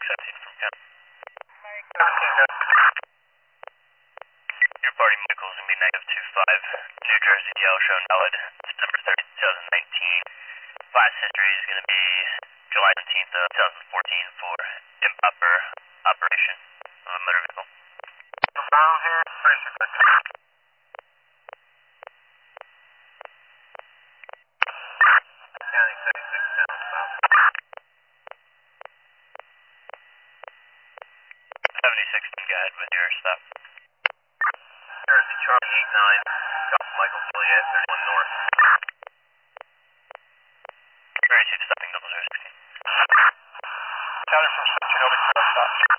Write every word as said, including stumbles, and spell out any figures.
seventeen from Ken. Your party Michael's going to be negative two five. New Jersey D L shown valid September thirtieth, twenty nineteen. Class history is going to be July seventeenth of twenty fourteen for improper operation of a motor vehicle. Brown here, County thirty-six ten. seventy sixteen, go ahead with your stop. Jersey Charlie eight nine, Golf Michael Juliet thirty-one North. thirty-two stopping double zero sixteen. Counter from section over to stop.